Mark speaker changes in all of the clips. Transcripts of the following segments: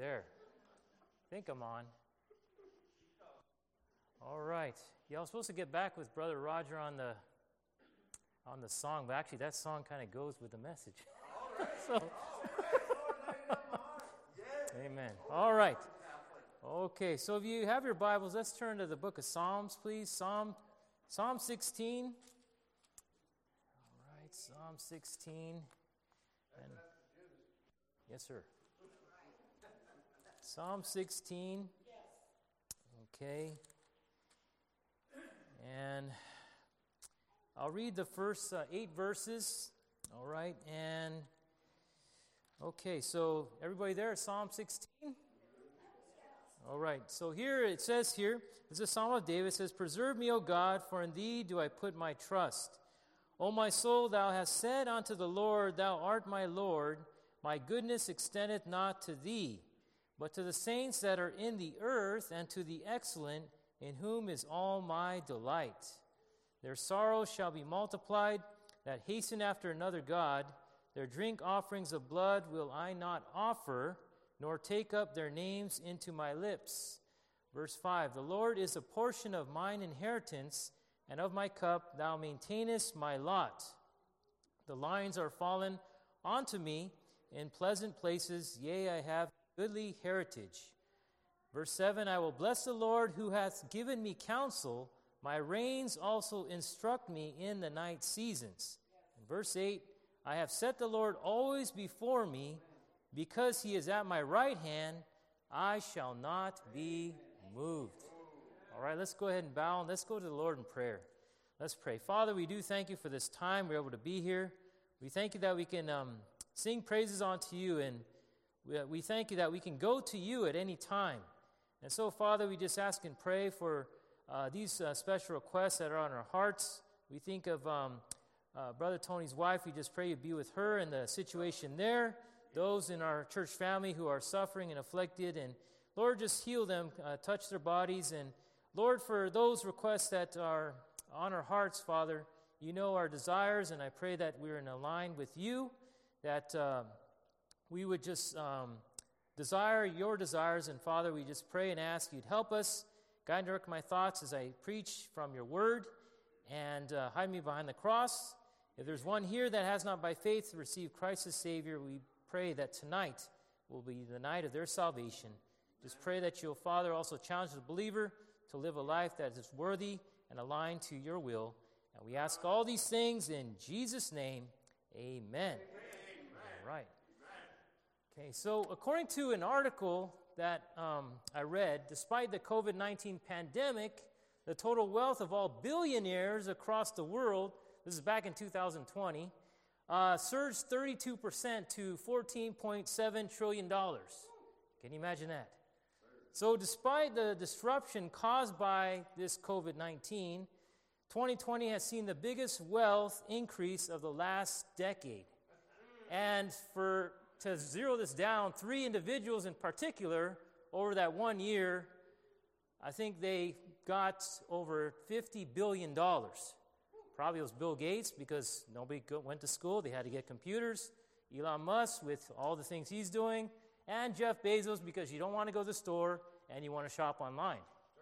Speaker 1: There. I think I'm on. All right. Yeah, I was supposed to get back with Brother Roger on the song, but actually that song kind of goes with the message. So, amen. All right. Okay, so if you have your Bibles, let's turn to the book of Psalms, please. Psalm 16. All right, Psalm 16. And, yes, sir. Psalm 16. Okay. And I'll read the first 8 verses. All right, and okay, so everybody there at Psalm 16? All right, so here it says here, this is a Psalm of David. It says, "Preserve me, O God, for in thee do I put my trust. O my soul, thou hast said unto the Lord, thou art my Lord. My goodness extendeth not to thee, but to the saints that are in the earth, and to the excellent, in whom is all my delight. Their sorrows shall be multiplied, that hasten after another God. Their drink offerings of blood will I not offer, nor take up their names into my lips." Verse 5, "The Lord is a portion of mine inheritance, and of my cup thou maintainest my lot. The lines are fallen unto me in pleasant places, yea, I have goodly heritage." Verse 7, "I will bless the Lord who hath given me counsel. My reins also instruct me in the night seasons." And verse 8, "I have set the Lord always before me. Because he is at my right hand, I shall not be moved." All right, let's go ahead and bow, and let's go to the Lord in prayer. Let's pray. Father, we do thank you for this time we're able to be here. We thank you that we can sing praises unto you, and we thank you that we can go to you at any time. And so, Father, we just ask and pray for these special requests that are on our hearts. We think of Brother Tony's wife. We just pray you be with her and the situation there. Those in our church family who are suffering and afflicted. And, Lord, just heal them, touch their bodies. And, Lord, for those requests that are on our hearts, Father, you know our desires, and I pray that we're in line with you, that we would just desire your desires. And, Father, we just pray and ask you'd help us, guide and direct my thoughts as I preach from your word, and hide me behind the cross. If there's one here that has not by faith received Christ as Savior, we pray that tonight will be the night of their salvation. Just pray that you'll, Father, also challenge the believer to live a life that is worthy and aligned to your will. And we ask all these things in Jesus' name, amen. All right. Okay, so according to an article that I read, despite the COVID-19 pandemic, the total wealth of all billionaires across the world, this is back in 2020, surged 32% to $14.7 trillion. Can you imagine that? So despite the disruption caused by this COVID-19, 2020 has seen the biggest wealth increase of the last decade. And to zero this down, 3 individuals in particular, over that 1 year, I think they got over $50 billion. Probably it was Bill Gates, because nobody went to school. They had to get computers. Elon Musk with all the things he's doing. And Jeff Bezos, because you don't want to go to the store and you want to shop online.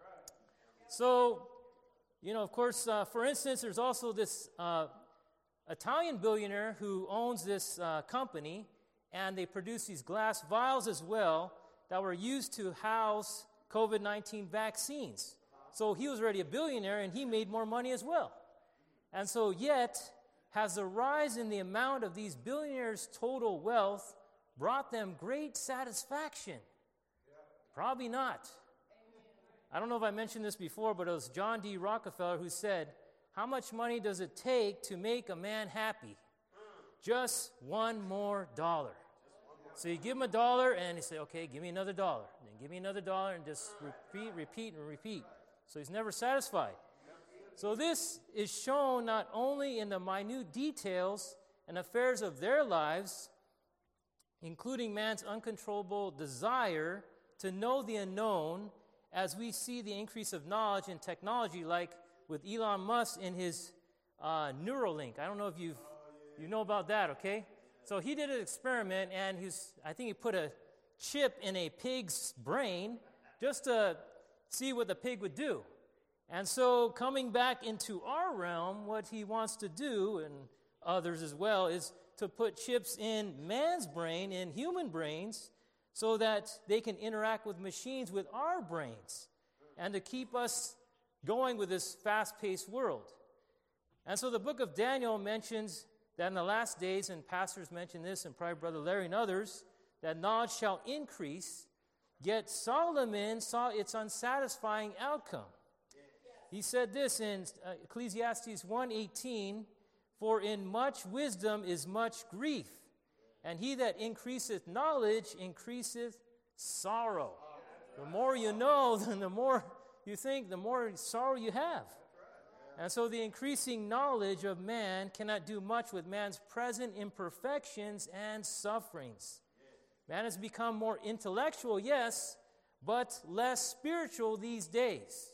Speaker 1: So, of course, for instance, there's also this Italian billionaire who owns this company, and they produce these glass vials as well that were used to house COVID-19 vaccines. So he was already a billionaire, and he made more money as well. And so yet, has the rise in the amount of these billionaires' total wealth brought them great satisfaction? Probably not. I don't know if I mentioned this before, but it was John D. Rockefeller who said, "How much money does it take to make a man happy? Just $1 more." So you give him $1, and he say, "Okay, give me another $1." And then give me another $1, and just repeat. So he's never satisfied. So this is shown not only in the minute details and affairs of their lives, including man's uncontrollable desire to know the unknown, as we see the increase of knowledge and technology, like with Elon Musk in his Neuralink. I don't know if you know about that, okay? So he did an experiment, and I think he put a chip in a pig's brain just to see what the pig would do. And so coming back into our realm, what he wants to do, and others as well, is to put chips in man's brain, in human brains, so that they can interact with machines with our brains and to keep us going with this fast-paced world. And so the book of Daniel mentions that in the last days, and pastors mention this, and probably Brother Larry and others, that knowledge shall increase, yet Solomon saw its unsatisfying outcome. He said this in Ecclesiastes 1:18, "For in much wisdom is much grief, and he that increaseth knowledge increaseth sorrow." The more you know, then the more you think, the more sorrow you have. And so the increasing knowledge of man cannot do much with man's present imperfections and sufferings. Man has become more intellectual, yes, but less spiritual these days.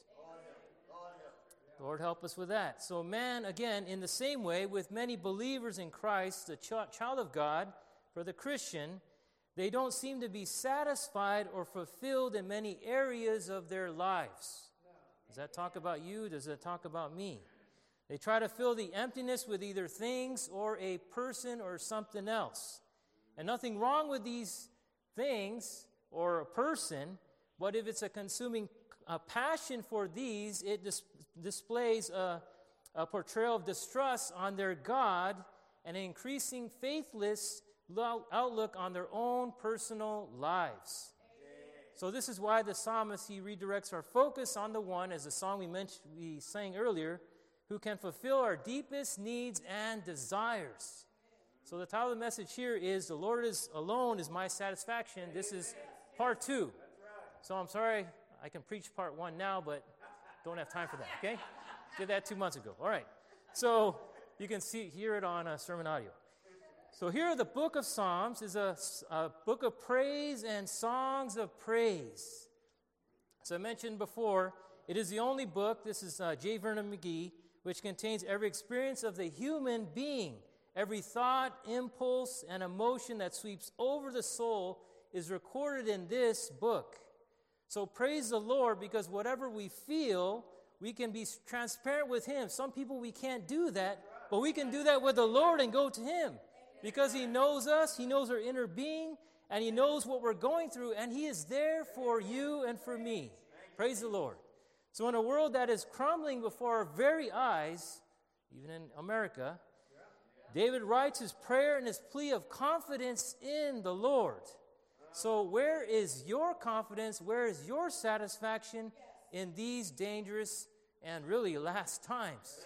Speaker 1: Lord, help us with that. So man, again, in the same way, with many believers in Christ, the child of God, for the Christian, they don't seem to be satisfied or fulfilled in many areas of their lives. Does that talk about you? Does it talk about me? They try to fill the emptiness with either things or a person or something else. And nothing wrong with these things or a person, but if it's a consuming passion for these, it displays a portrayal of distrust on their God and an increasing faithless outlook on their own personal lives. So this is why the psalmist, he redirects our focus on the one, as the song we sang earlier, who can fulfill our deepest needs and desires. So the title of the message here is, "The Lord alone is my satisfaction." This is part 2. So I'm sorry, I can preach part 1 now, but don't have time for that, okay? Did that 2 months ago. All right. So you can hear it on sermon audio. So here, the book of Psalms is a book of praise and songs of praise. As I mentioned before, it is the only book, this is J. Vernon McGee, which contains every experience of the human being. Every thought, impulse, and emotion that sweeps over the soul is recorded in this book. So praise the Lord, because whatever we feel, we can be transparent with Him. Some people, we can't do that, but we can do that with the Lord and go to Him. Because He knows us, He knows our inner being, and He knows what we're going through, and He is there for you and for me. Praise the Lord. So in a world that is crumbling before our very eyes, even in America, David writes his prayer and his plea of confidence in the Lord. So where is your confidence? Where is your satisfaction in these dangerous and really last times?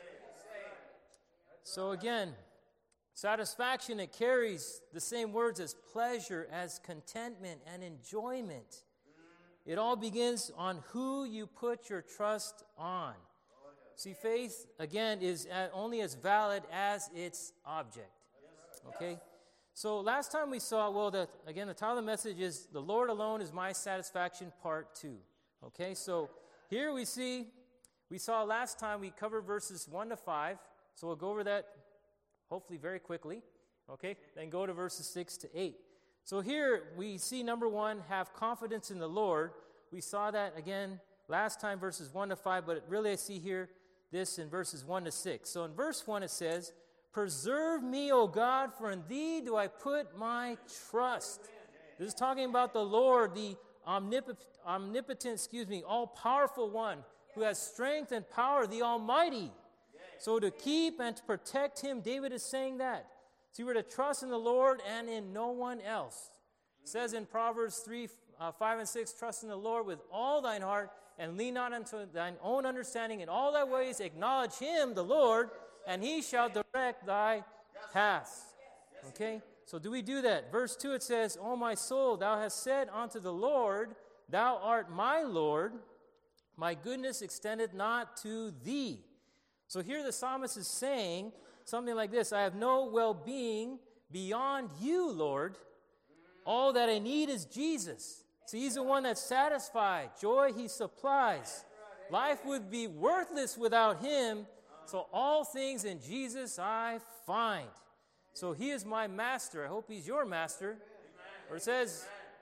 Speaker 1: So again, satisfaction, it carries the same words as pleasure, as contentment, and enjoyment. It all begins on who you put your trust on. See, faith, again, is only as valid as its object. Okay? So last time we saw, the title of the message is, "The Lord Alone is My Satisfaction," part 2. Okay? So here we saw last time we covered verses 1 to 5. So we'll go over that hopefully very quickly. Okay? Then go to verses 6 to 8. So here we see, number 1, have confidence in the Lord. We saw that again last time, verses 1 to 5, but really I see here this in verses 1 to 6. So in verse 1 it says, "Preserve me, O God, for in Thee do I put my trust." This is talking about the Lord, the omnipotent, all-powerful one, who has strength and power, the Almighty. So to keep and to protect Him, David is saying that. So we're to trust in the Lord and in no one else. It says in Proverbs 3, 5 and 6, "Trust in the Lord with all thine heart, and lean not unto thine own understanding. In all thy ways acknowledge Him, the Lord, and He shall direct thy paths." Okay? So do we do that? Verse 2, it says, "O my soul, thou hast said unto the Lord, Thou art my Lord. My goodness extended not to Thee." So here the psalmist is saying something like this: "I have no well-being beyond You, Lord. All that I need is Jesus." So He's the one that's satisfied. Joy He supplies. Life would be worthless without Him. So all things in Jesus I find. So He is my master. I hope He's your master. Or it says,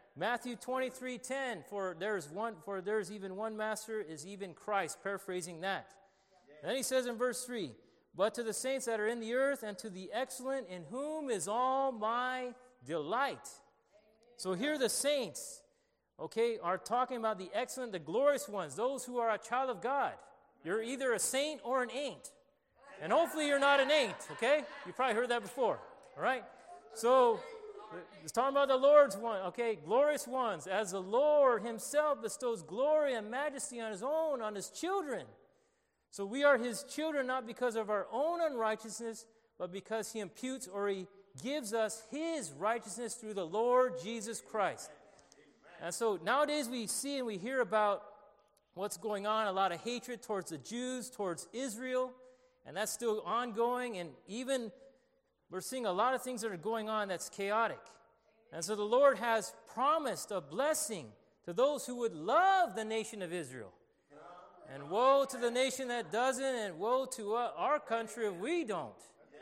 Speaker 1: Matthew 23:10, for there's even one master, is even Christ, paraphrasing that. Then he says in verse 3, but to the saints that are in the earth and to the excellent, in whom is all my delight. So here the saints, okay, are talking about the excellent, the glorious ones, those who are a child of God. You're either a saint or an ain't. And hopefully you're not an ain't, okay? You probably heard that before, all right? So it's talking about the Lord's one, okay? Glorious ones, as the Lord himself bestows glory and majesty on his own, on his children. So we are his children not because of our own unrighteousness, but because he imputes or he gives us his righteousness through the Lord Jesus Christ. And so nowadays we see and we hear about what's going on, a lot of hatred towards the Jews, towards Israel, and that's still ongoing. And even we're seeing a lot of things that are going on that's chaotic. And so the Lord has promised a blessing to those who would love the nation of Israel. And woe to the nation that doesn't, and woe to our country if we don't.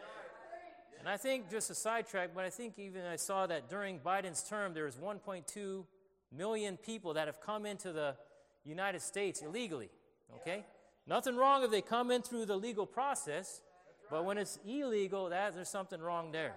Speaker 1: And I think, just a sidetrack, but I think even I saw that during Biden's term, there was 1.2 million people that have come into the United States illegally, okay? Nothing wrong if they come in through the legal process, but when it's illegal, there's something wrong there,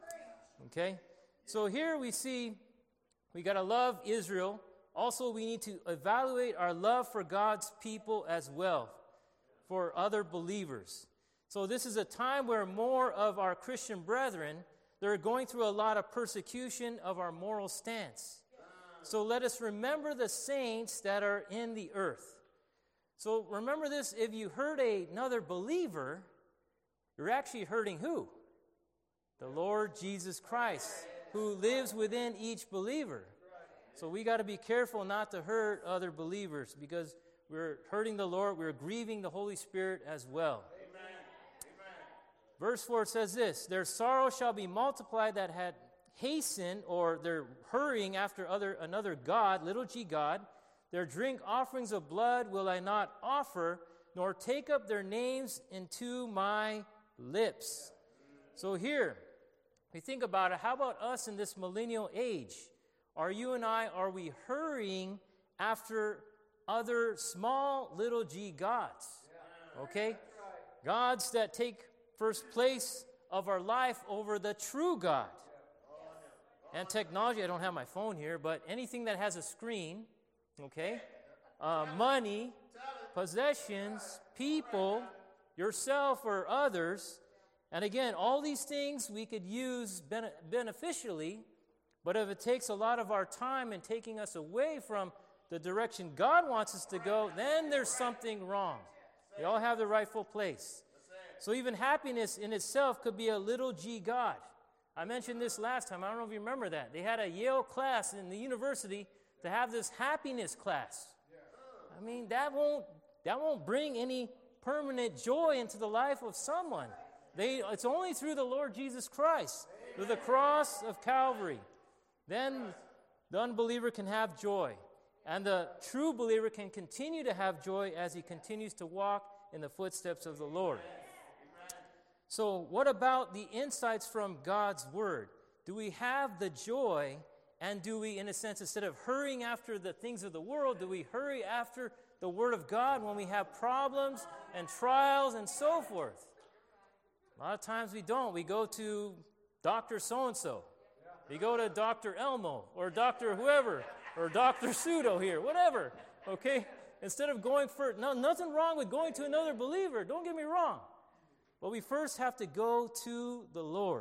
Speaker 1: okay? So here we see we got to love Israel. Also, we need to evaluate our love for God's people as well, for other believers. So this is a time where more of our Christian brethren, they're going through a lot of persecution of our moral stance. So let us remember the saints that are in the earth. So remember this, if you hurt another believer, you're actually hurting who? The Lord Jesus Christ, who lives within each believer. So we got to be careful not to hurt other believers because we're hurting the Lord, we're grieving the Holy Spirit as well. Amen. Verse 4 says this, their sorrow shall be multiplied that had hastened, or they're hurrying after another God, little g God. Their drink offerings of blood will I not offer, nor take up their names into my lips. So here, we think about it, how about us in this millennial age? Are you and I, are we hurrying after other small little g gods? Okay? Gods that take first place of our life over the true God. And technology, I don't have my phone here, but anything that has a screen, okay? Money, possessions, people, yourself or others. And again, all these things we could use beneficially. But if it takes a lot of our time and taking us away from the direction God wants us to go, then there's something wrong. They all have the rightful place. So even happiness in itself could be a little g God. I mentioned this last time. I don't know if you remember that. They had a Yale class in the university to have this happiness class. I mean, that won't bring any permanent joy into the life of someone. It's only through the Lord Jesus Christ, through the cross of Calvary. Then the unbeliever can have joy. And the true believer can continue to have joy as he continues to walk in the footsteps of the Lord. So what about the insights from God's Word? Do we have the joy, and do we, in a sense, instead of hurrying after the things of the world, do we hurry after the Word of God when we have problems and trials and so forth? A lot of times we don't. We go to Dr. So-and-so. We go to Dr. Elmo or Dr. whoever or Dr. Pseudo here, whatever, okay? Instead of going for, nothing wrong with going to another believer, don't get me wrong. But we first have to go to the Lord.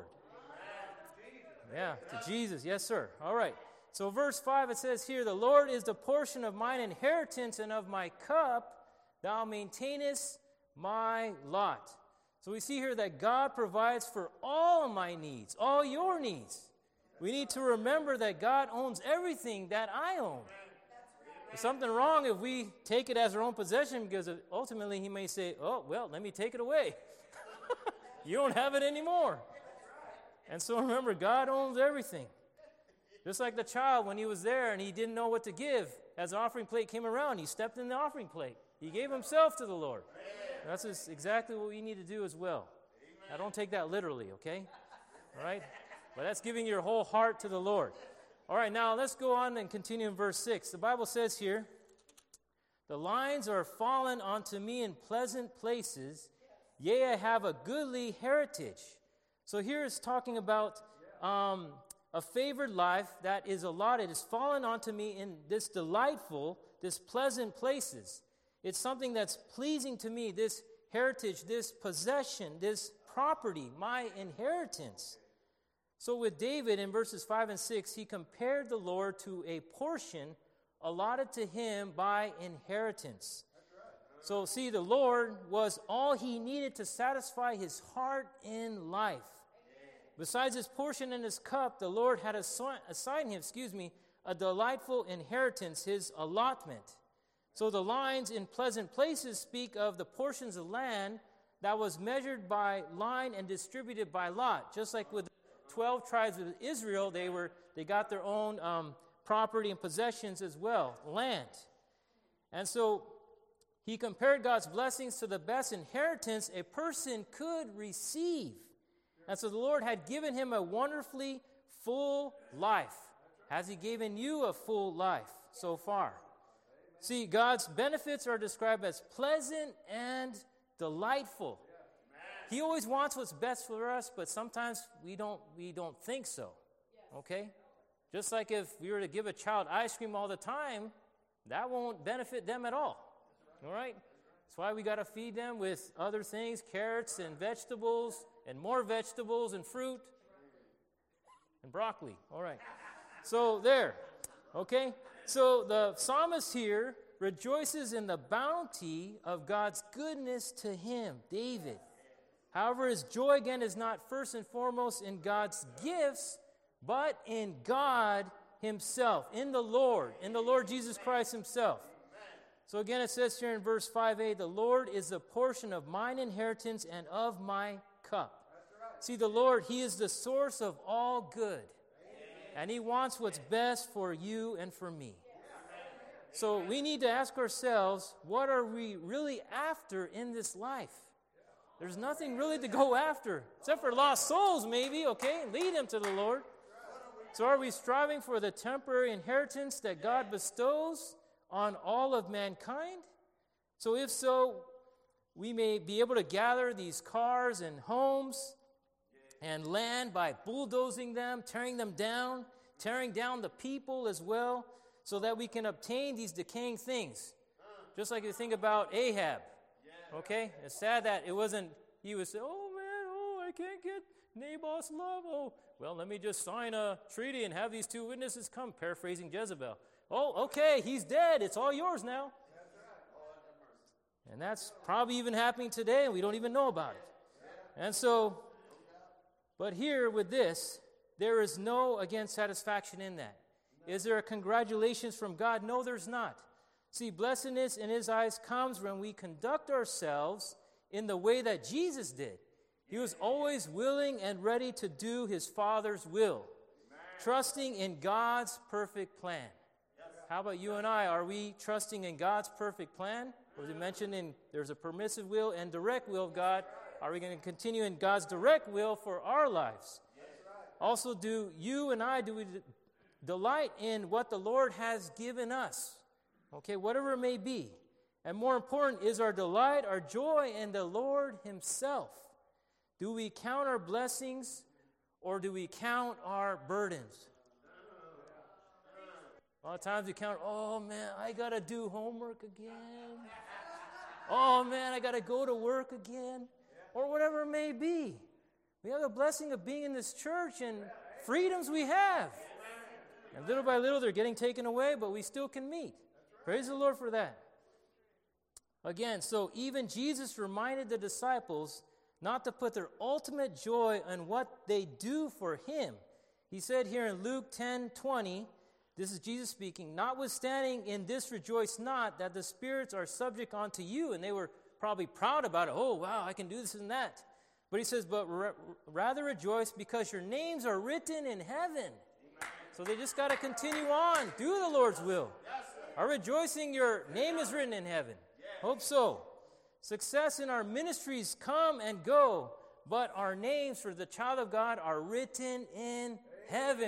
Speaker 1: Yeah, to Jesus, yes sir. All right, so verse 5 it says here, the Lord is the portion of mine inheritance and of my cup, thou maintainest my lot. So we see here that God provides for all my needs, all your needs. We need to remember that God owns everything that I own. There's something wrong if we take it as our own possession, because ultimately he may say, oh, well, let me take it away. You don't have it anymore. And so remember, God owns everything. Just like the child when he was there and he didn't know what to give. As the offering plate came around, he stepped in the offering plate. He gave himself to the Lord. That's exactly what we need to do as well. Now, don't take that literally, okay? All right? But that's giving your whole heart to the Lord. All right, now let's go on and continue in verse 6. The Bible says here, the lines are fallen onto me in pleasant places, yea, I have a goodly heritage. So here it's talking about a favored life that is allotted, is fallen onto me in this delightful, this pleasant places. It's something that's pleasing to me, this heritage, this possession, this property, my inheritance. So with David in verses 5 and 6, he compared the Lord to a portion allotted to him by inheritance. So see, the Lord was all he needed to satisfy his heart in life. Besides his portion in his cup, the Lord had assigned him, a delightful inheritance, his allotment. So the lines in pleasant places speak of the portions of land that was measured by line and distributed by lot. Just like with the 12 tribes of Israel, they got their own property and possessions as well, land. And so he compared God's blessings to the best inheritance a person could receive. And so the Lord had given him a wonderfully full life. Has he given you a full life so far? See, God's benefits are described as pleasant and delightful. He always wants what's best for us, but sometimes we don't think so. Okay? Just like if we were to give a child ice cream all the time, that won't benefit them at all. All right? That's why we got to feed them with other things, carrots and vegetables, and more vegetables and fruit and broccoli. All right. So there. Okay? So the psalmist here rejoices in the bounty of God's goodness to him, David. However, his joy again is not first and foremost in God's gifts, but in God himself, in the Lord Jesus Christ himself. So again it says here in verse 5a, the Lord is the portion of mine inheritance and of my cup. See, the Lord, he is the source of all good. And he wants what's best for you and for me. So we need to ask ourselves, what are we really after in this life? There's nothing really to go after, except for lost souls maybe, okay? Lead them to the Lord. So are we striving for the temporary inheritance that God bestows on all of mankind? So if so, we may be able to gather these cars and homes and land by bulldozing them, tearing them down, tearing down the people as well, so that we can obtain these decaying things. Just like you think about Ahab, okay? It's sad that it wasn't, he would say, oh man, I can't get Naboth's love. Oh, well, let me just sign a treaty and have these two witnesses come, paraphrasing Jezebel. Oh, okay, he's dead. It's all yours now. And that's probably even happening today, and we don't even know about it. And so, but here with this, there is no, again, satisfaction in that. Is there a congratulations from God? No, there's not. See, blessedness in his eyes comes when we conduct ourselves in the way that Jesus did. He was always willing and ready to do his Father's will, trusting in God's perfect plan. How about you and I? Are we trusting in God's perfect plan? Or is it mentioned there's a permissive will and direct will of God? Are we going to continue in God's direct will for our lives? Also, do you and I, do we delight in what the Lord has given us? Okay, whatever it may be. And more important, is our delight, our joy in the Lord himself? Do we count our blessings or do we count our burdens? A lot of times we count, oh man, I got to do homework again. Oh man, I got to go to work again. Or whatever it may be. We have the blessing of being in this church and freedoms we have. And little by little they're getting taken away, but we still can meet. Praise the Lord for that. Again, so even Jesus reminded the disciples not to put their ultimate joy on what they do for him. He said here in Luke 10:20, this is Jesus speaking, notwithstanding in this rejoice not that the spirits are subject unto you. And they were probably proud about it. Oh, wow, I can do this and that. But he says, but rather rejoice because your names are written in heaven. So they just got to continue on. Do the Lord's will. Are rejoicing your name is written in heaven? Hope so. Success in our ministries come and go, but our names for the child of God are written in heaven.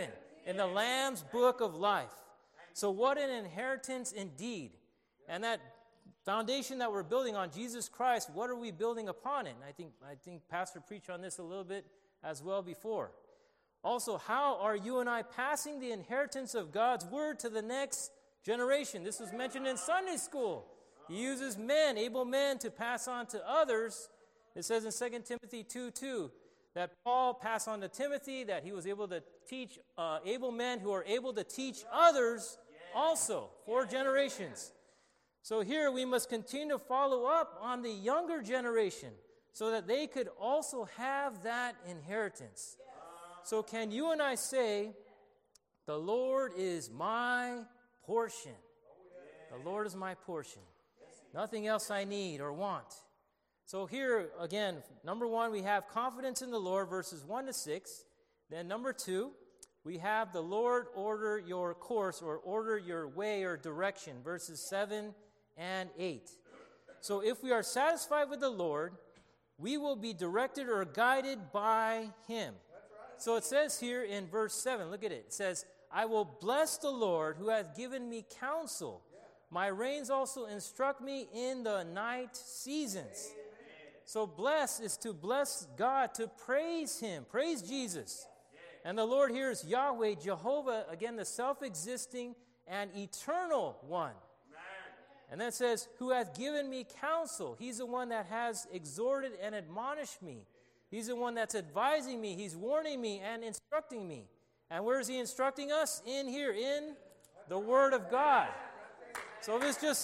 Speaker 1: in the Lamb's book of life. So what an inheritance indeed. And that foundation that we're building on, Jesus Christ, what are we building upon it? And I think Pastor preached on this a little bit as well before. Also, how are you and I passing the inheritance of God's word to the next generation? This was mentioned in Sunday school. He uses men, able men, to pass on to others. It says in 2 Timothy 2:2 that Paul passed on to Timothy, that he was able to teach able men who are able to teach others also, 4 generations. So here we must continue to follow up on the younger generation so that they could also have that inheritance. So can you and I say, the Lord is my portion? The Lord is my portion. Nothing else I need or want. So here, again, number 1, we have confidence in the Lord, verses 1 to 6. Then number 2, we have the Lord order your course or order your way or direction, verses 7 and 8. So if we are satisfied with the Lord, we will be directed or guided by Him. So it says here in verse 7, look at it. It says, I will bless the Lord who hath given me counsel. My reins also instruct me in the night seasons. So bless is to bless God, to praise Him, praise Jesus. And the Lord here is Yahweh, Jehovah, again, the self-existing and eternal one. And then it says, who hath given me counsel. He's the one that has exhorted and admonished me. He's the one that's advising me. He's warning me and instructing me. And where is He instructing us? In here, in the Word of God. So if it's just,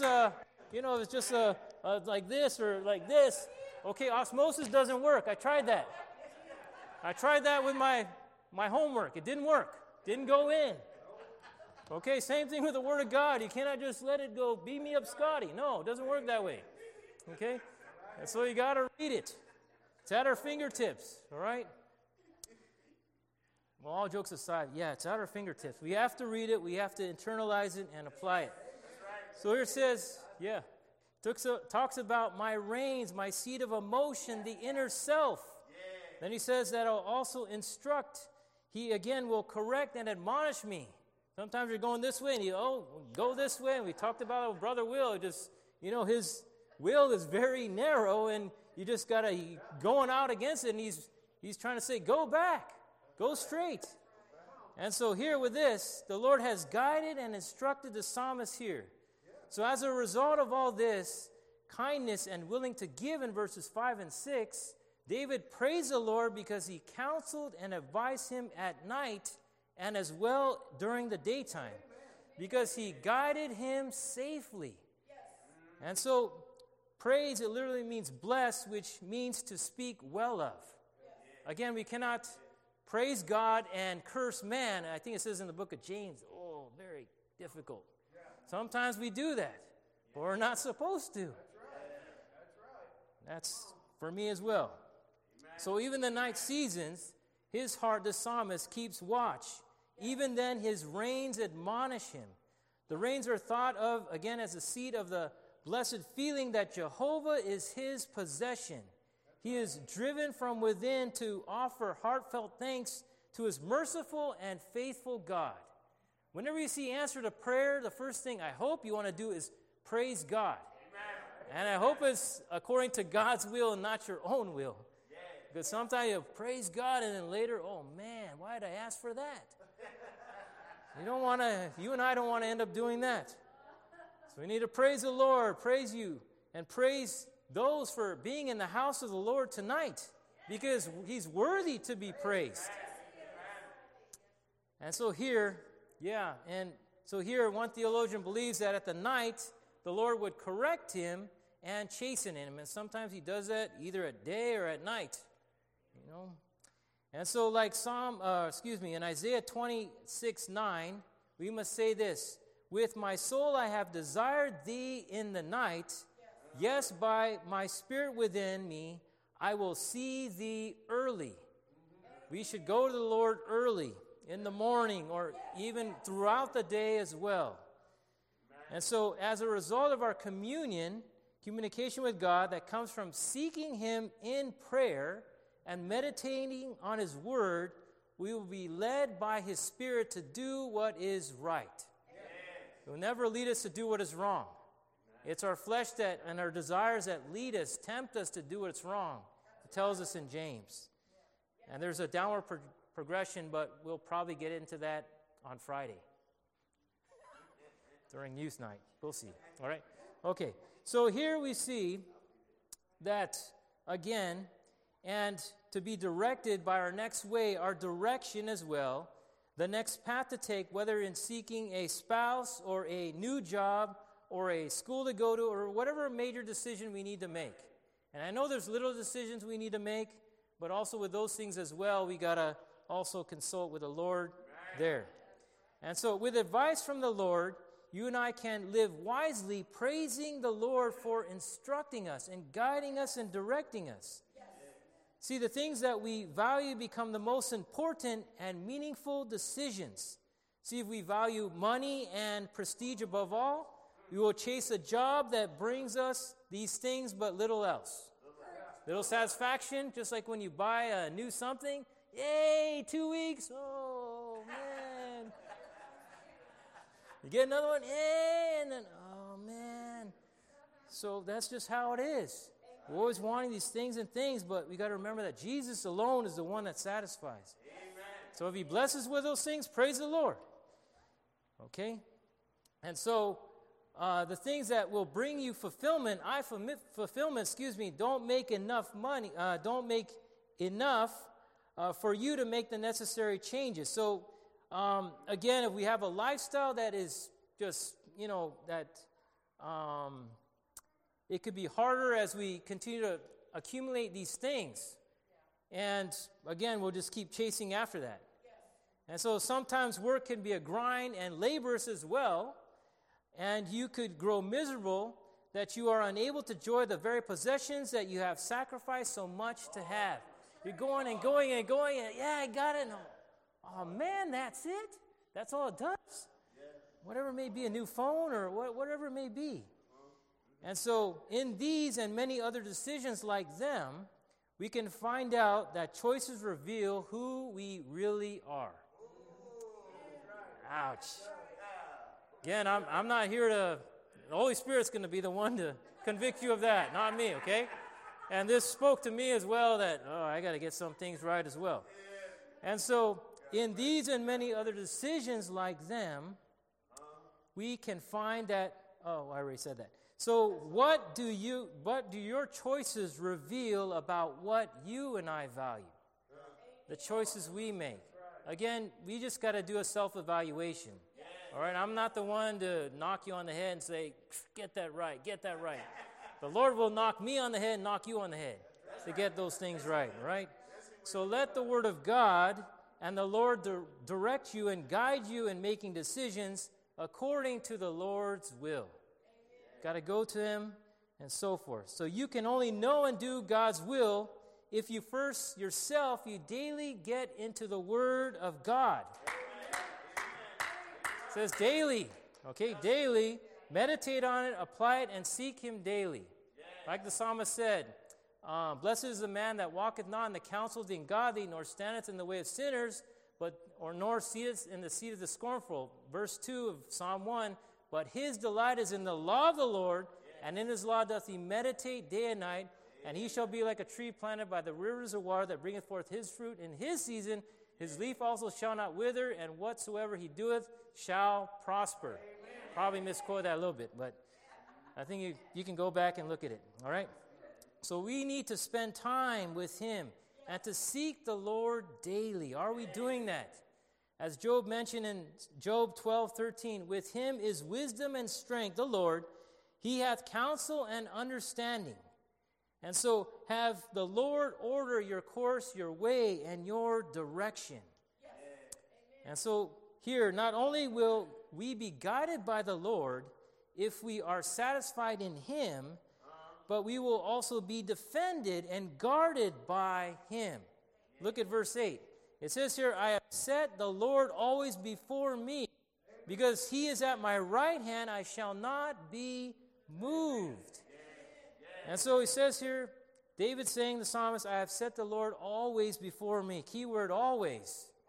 Speaker 1: like this or like this, okay, osmosis doesn't work. I tried that. I tried that with my homework. It didn't work. Didn't go in. Okay, same thing with the Word of God. You cannot just let it go, beat me up, Scotty. No, it doesn't work that way. Okay? And so you got to read it. It's at our fingertips, all right? Well, all jokes aside, yeah, it's at our fingertips. We have to read it. We have to internalize it and apply it. So here it says, talks about my reins, my seat of emotion, the inner self. Then he says that I'll also instruct. He, again, will correct and admonish me. Sometimes you're going this way, and go this way. And we talked about Brother Will. His will is very narrow, and you just got to going out against it, and he's trying to say, go back, go straight. And so here with this, the Lord has guided and instructed the psalmist here. So as a result of all this, kindness and willing to give in verses 5 and 6, David praised the Lord because He counseled and advised him at night and as well during the daytime, because He guided him safely. And so praise, it literally means bless, which means to speak well of. Again, we cannot praise God and curse man. I think it says in the book of James, very difficult. Sometimes we do that, but we're not supposed to. That's for me as well. So even the night seasons, his heart, the psalmist, keeps watch. Even then, his reins admonish him. The reins are thought of, again, as a seat of the blessed feeling that Jehovah is his possession. He is driven from within to offer heartfelt thanks to his merciful and faithful God. Whenever you see answer to prayer, the first thing I hope you want to do is praise God. Amen. And I hope it's according to God's will and not your own will. Yeah. Because sometimes you praise God and then later, oh man, why did I ask for that? You and I don't want to end up doing that. So we need to praise the Lord, praise you, and praise those for being in the house of the Lord tonight, because He's worthy to be praised. And so here, one theologian believes that at the night, the Lord would correct him and chasten him. And sometimes He does that either at day or at night. And so like in Isaiah 26:9, we must say this: with my soul I have desired thee in the night. Yes, by my spirit within me, I will see thee early. We should go to the Lord early, in the morning, or even throughout the day as well. And so as a result of our communication with God that comes from seeking Him in prayer and meditating on His Word, we will be led by His Spirit to do what is right. He will never lead us to do what is wrong. It's our flesh and our desires that lead us, tempt us to do what's wrong. It tells us in James. And there's a downward progression, but we'll probably get into that on Friday during youth night. We'll see. All right? Okay. So here we see that, again, and to be directed by our next way, our direction as well, the next path to take, whether in seeking a spouse or a new job or a school to go to or whatever major decision we need to make. And I know there's little decisions we need to make, but also with those things as well, we got to also consult with the Lord there. And so with advice from the Lord, you and I can live wisely, praising the Lord for instructing us and guiding us and directing us. Yes. See, the things that we value become the most important and meaningful decisions. See, if we value money and prestige above all, we will chase a job that brings us these things but little else. Little satisfaction, just like when you buy a new something. Yay, 2 weeks. Oh, man. You get another one. Yay, and then, oh, man. So that's just how it is. We're always wanting these things and things, but we got to remember that Jesus alone is the one that satisfies. Amen. So if He blesses with those things, praise the Lord. Okay? And so the things that will bring you fulfillment, don't make enough money, don't make enough for you to make the necessary changes. So, again, if we have a lifestyle that is just, it could be harder as we continue to accumulate these things. And, again, we'll just keep chasing after that. And so sometimes work can be a grind and laborious as well. And you could grow miserable that you are unable to enjoy the very possessions that you have sacrificed so much to have. You're going and going and going, and yeah, I got it. And, oh, man, that's it? That's all it does? Whatever it may be, a new phone or whatever it may be. And so in these and many other decisions like them, we can find out that choices reveal who we really are. Ouch. Again, I'm not here to, the Holy Spirit's going to be the one to convict you of that, not me, okay? And this spoke to me as well that, I got to get some things right as well. And so, in these and many other decisions like them, we can find that, I already said that. So, what do your choices reveal about what you and I value? The choices we make. Again, we just got to do a self-evaluation. All right, I'm not the one to knock you on the head and say, get that right, get that right. The Lord will knock me on the head and knock you on the head to get those things right, right? So let the Word of God and the Lord direct you and guide you in making decisions according to the Lord's will. Got to go to Him and so forth. So you can only know and do God's will if you first yourself, you daily get into the Word of God. It says daily, okay, daily, meditate on it, apply it, and seek Him daily. Like the psalmist said, blessed is the man that walketh not in the counsel of the ungodly, nor standeth in the way of sinners, nor sitteth in the seat of the scornful. Verse 2 of Psalm 1, but his delight is in the law of the Lord, and in His law doth he meditate day and night, and he shall be like a tree planted by the rivers of water that bringeth forth his fruit in his season. His leaf also shall not wither, and whatsoever he doeth shall prosper. Amen. Probably misquoted that a little bit, but I think you can go back and look at it, all right? So we need to spend time with Him and to seek the Lord daily. Are we doing that? As Job mentioned in Job 12:13, with Him is wisdom and strength, the Lord. He hath counsel and understanding. And so have the Lord order your course, your way, and your direction. Yes. And so here, not only will we be guided by the Lord if we are satisfied in Him, but we will also be defended and guarded by Him. Look at verse 8. It says here, I have set the Lord always before me, because He is at my right hand, I shall not be moved. And so he says here, David saying, the psalmist, I have set the Lord always before me. Key word, always.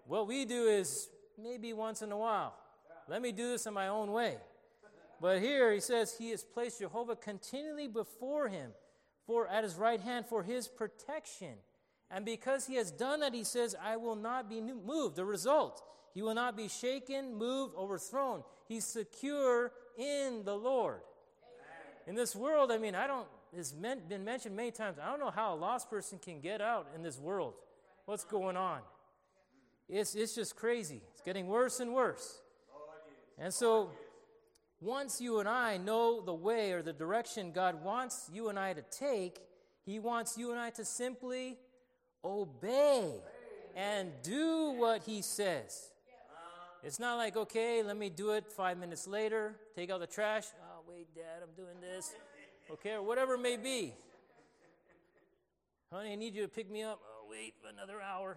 Speaker 1: What we do is maybe once in a while. Let me do this in my own way. But here he says he has placed Jehovah continually before him, for at his right hand for his protection. And because he has done that, he says, I will not be moved. The result, he will not be shaken, moved, overthrown. He's secure in the Lord. Amen. In this world, it's been mentioned many times, I don't know how a lost person can get out in this world. What's going on? It's just crazy. It's getting worse and worse. And so, once you and I know the way or the direction God wants you and I to take, he wants you and I to simply obey and do what he says. It's not like, okay, let me do it 5 minutes later, take out the trash. Oh, wait, Dad, I'm doing this. Okay, or whatever it may be. Honey, I need you to pick me up. Oh, wait, another hour.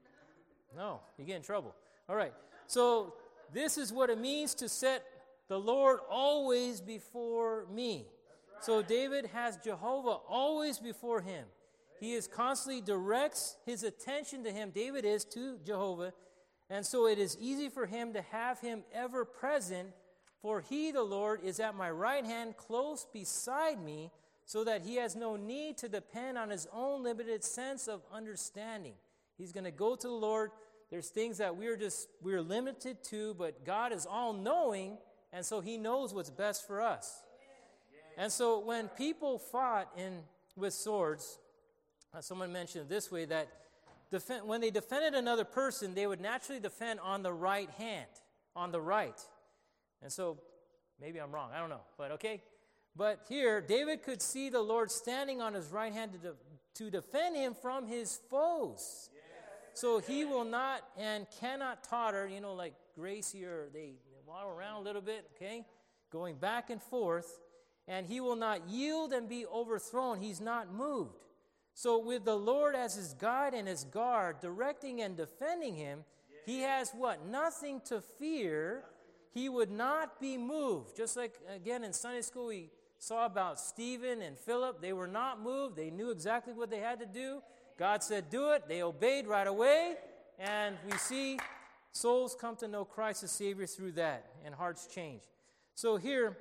Speaker 1: No, you get in trouble. All right, so this is what it means to set the Lord always before me. So David has Jehovah always before him. He is constantly directs his attention to him. David is to Jehovah. And so it is easy for him to have him ever present. For he, the Lord, is at my right hand close beside me, so that he has no need to depend on his own limited sense of understanding. He's going to go to the Lord. There's things that we're limited to, but God is all-knowing, and so he knows what's best for us. And so when people fought with swords, someone mentioned it this way, that when they defended another person, they would naturally defend on the right hand, on the right. And so, maybe I'm wrong, I don't know, but okay. But here, David could see the Lord standing on his right hand to defend him from his foes. So he will not and cannot totter, like Gracie, or they waddle around a little bit, okay, going back and forth, and he will not yield and be overthrown. He's not moved. So with the Lord as his guide and his guard, directing and defending him, he has what? Nothing to fear. He would not be moved. Just like, again, in Sunday school, we saw about Stephen and Philip. They were not moved. They knew exactly what they had to do. God said, do it. They obeyed right away. And we see souls come to know Christ as Savior through that, and hearts change. So here,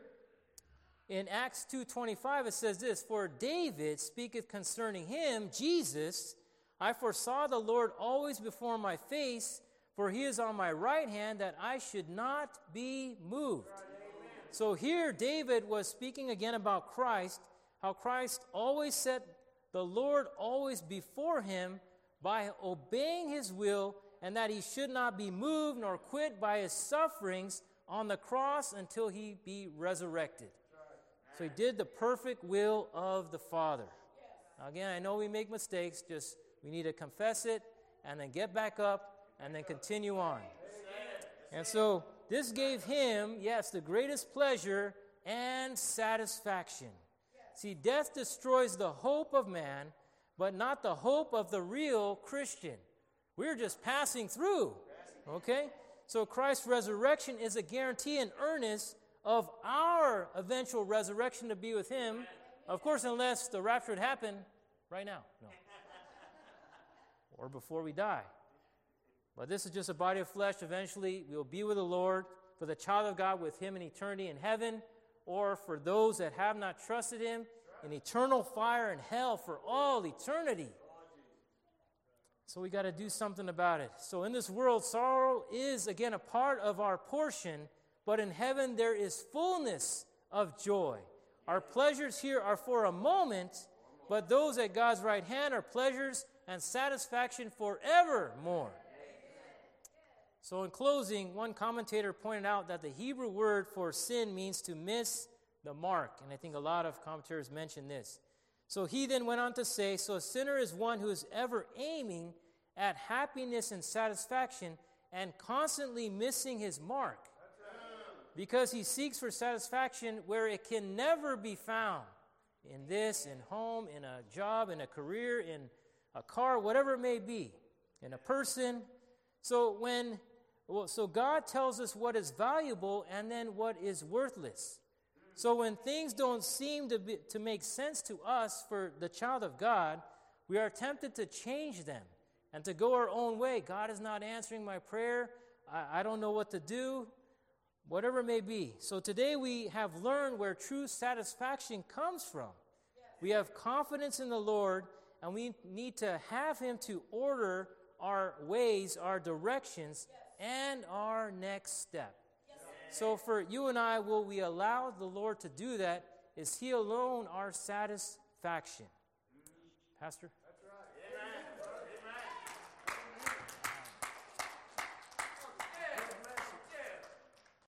Speaker 1: in Acts 2:25, it says this, for David speaketh concerning him, Jesus, I foresaw the Lord always before my face, for he is on my right hand, that I should not be moved. So here David was speaking again about Christ, how Christ always set the Lord always before him by obeying his will, and that he should not be moved nor quit by his sufferings on the cross until he be resurrected. So he did the perfect will of the Father. Now again, I know we make mistakes, just we need to confess it and then get back up and then continue on. And so this gave him, yes, the greatest pleasure and satisfaction. See, death destroys the hope of man, but not the hope of the real Christian. We're just passing through, okay? So Christ's resurrection is a guarantee and earnest of our eventual resurrection to be with him. Of course, unless the rapture would happen right now. No. Or before we die. But this is just a body of flesh. Eventually, we will be with the Lord. For the child of God, with him in eternity in heaven. Or for those that have not trusted him, in eternal fire in hell for all eternity. So we got to do something about it. So in this world, sorrow is, again, a part of our portion. But in heaven, there is fullness of joy. Our pleasures here are for a moment, but those at God's right hand are pleasures and satisfaction forevermore. So in closing, one commentator pointed out that the Hebrew word for sin means to miss the mark. And I think a lot of commentators mention this. So he then went on to say, so a sinner is one who is ever aiming at happiness and satisfaction and constantly missing his mark. Because he seeks for satisfaction where it can never be found. In this, in home, in a job, in a career, in a car, whatever it may be. In a person. So God tells us what is valuable and then what is worthless. So when things don't seem to make sense to us for the child of God, we are tempted to change them and to go our own way. God is not answering my prayer. I don't know what to do, whatever it may be. So today we have learned where true satisfaction comes from. We have confidence in the Lord, and we need to have Him to order our ways, our directions, and our next step. So for you and I, will we allow the Lord to do that? Is He alone our satisfaction? Pastor?